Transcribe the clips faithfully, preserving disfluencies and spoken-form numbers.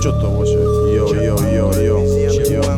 Что-то вообще. Йо-йо-йо-йо.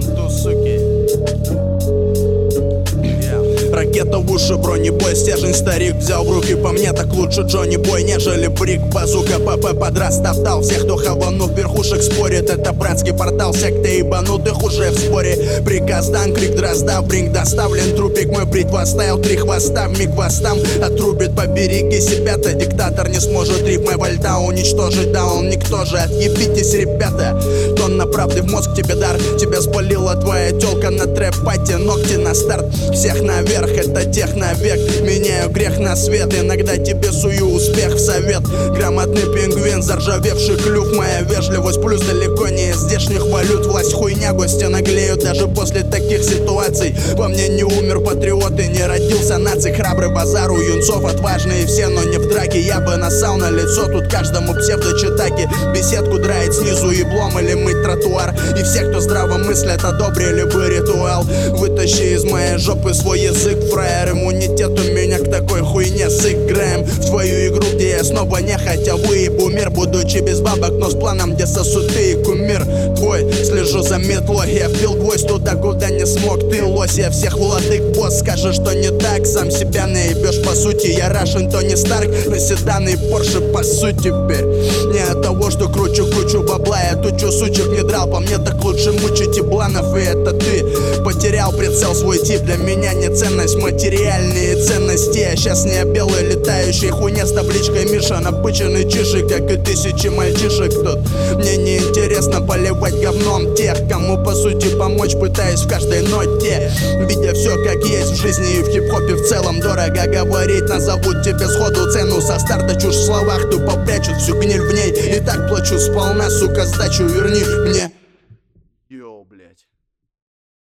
Ракета в уши, бронебой, стержень старик взял в руки. По мне так лучше Джонни Бой, нежели Брик. Базука, ПП подраз топтал всех, кто хаванув верхушек спорит. Это братский портал, секта ебанутых уже в споре. Приказ дан, крик дрозда, бринг доставлен. Трупик мой бритва оставил, три хвоста в миг вас там отрубит. Побереги себя-то, диктатор не сможет рифмой вольта уничтожить. Да он никто же, отъебитесь, ребята. Тонна правды в мозг тебе дар. Тебя спалила твоя тёлка на трэп-пати. Ногти на старт, всех наверх. Это техновек, меняю грех на свет. Иногда тебе сую успех в совет. Грамотный пингвин, заржавевший клюв. Моя вежливость плюс далеко не из здешних валют. Власть хуйня, гости наглеют даже после таких ситуаций. Во мне не умер патриот и не родился наций. Храбрый базар у юнцов, отважные все, но не в драке. Я бы насал на лицо тут каждому псевдочитаке. Беседку драить снизу еблом или мыть тротуар. И все, кто здраво мыслят, одобрили бы ритуал. Вытащи из моей жопы свой язык, фраер, иммунитет у меня к такой хуйне. Сыграем в твою игру, где я снова нехотя выебу мир. Будучи без бабок, но с планом, где сосуд ты и кумир твой. Слежу за метлой, я вбил гвоздь туда, куда не смог ты, лось. Я всех владык босс, скажешь, что не так, сам себя наебешь по сути. Я Рашен, Тони Старк, на седаны и Порше по сути теперь. Не от того, что кручу кучу бабла, я тучу сучек не драл. По мне так лучше мучить ебланов, и это ты потерял прицел свой тип. Для меня не ценность, материальные ценности. Я сейчас не белый летающий хуйня с табличкой Миша, напыченный чиши, как и тысячи мальчишек тут. Мне не интересно поливать говном тех, кому по сути помочь пытаюсь в каждой ноте. Видя все как есть в жизни и в хип-хопе в целом. Дорого говорить, назовут тебе сходу цену. Со старта чушь в словах, тупо прячут всю гниль в ней. И так плачу сполна, сука, сдачу верни мне.